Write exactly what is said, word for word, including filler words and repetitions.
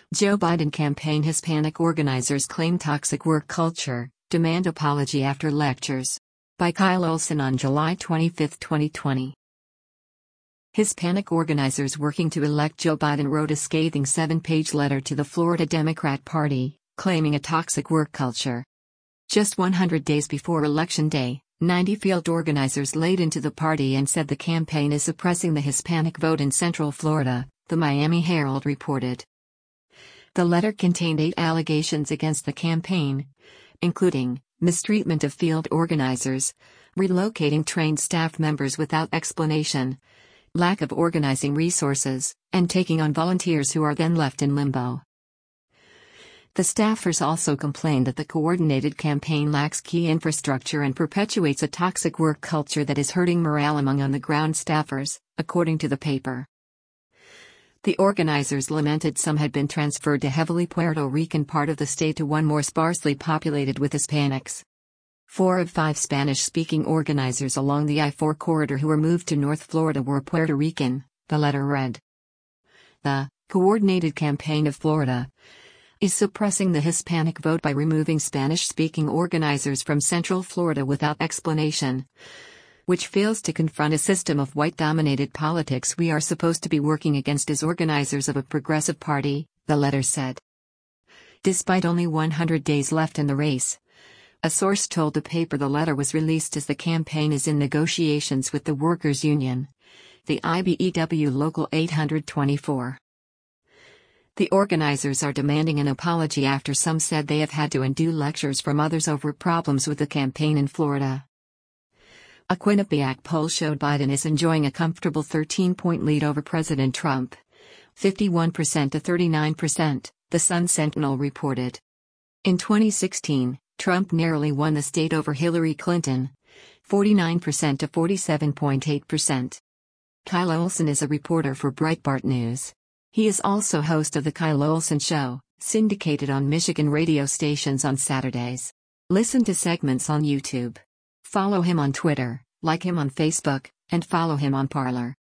Joe Biden campaign Hispanic organizers claim toxic work culture, demand apology after lectures. By Kyle Olson on July twenty-fifth, twenty twenty. Hispanic organizers working to elect Joe Biden wrote a scathing seven-page letter to the Florida Democrat Party, claiming a toxic work culture. Just one hundred days before Election Day, ninety field organizers laid into the party and said the campaign is suppressing the Hispanic vote in Central Florida, the Miami Herald reported. The letter contained eight allegations against the campaign, including mistreatment of field organizers, relocating trained staff members without explanation, lack of organizing resources, and taking on volunteers who are then left in limbo. The staffers also complained that the coordinated campaign lacks key infrastructure and perpetuates a toxic work culture that is hurting morale among on-the-ground staffers, according to the paper. The organizers lamented some had been transferred to heavily Puerto Rican part of the state to one more sparsely populated with Hispanics. Four of five Spanish-speaking organizers along the I four corridor who were moved to North Florida were Puerto Rican, the letter read. The Coordinated Campaign of Florida is suppressing the Hispanic vote by removing Spanish-speaking organizers from Central Florida without explanation, which fails to confront a system of white-dominated politics we are supposed to be working against as organizers of a progressive party, the letter said. Despite only one hundred days left in the race, a source told the paper the letter was released as the campaign is in negotiations with the workers' union, the I B E W Local eight twenty-four. The organizers are demanding an apology after some said they have had to undo lectures from others over problems with the campaign in Florida. A Quinnipiac poll showed Biden is enjoying a comfortable thirteen-point lead over President Trump, fifty-one percent to thirty-nine percent, the Sun Sentinel reported. In twenty sixteen, Trump narrowly won the state over Hillary Clinton, forty-nine percent to forty-seven point eight percent. Kyle Olson is a reporter for Breitbart News. He is also host of The Kyle Olson Show, syndicated on Michigan radio stations on Saturdays. Listen to segments on YouTube. Follow him on Twitter, like him on Facebook, and follow him on Parler.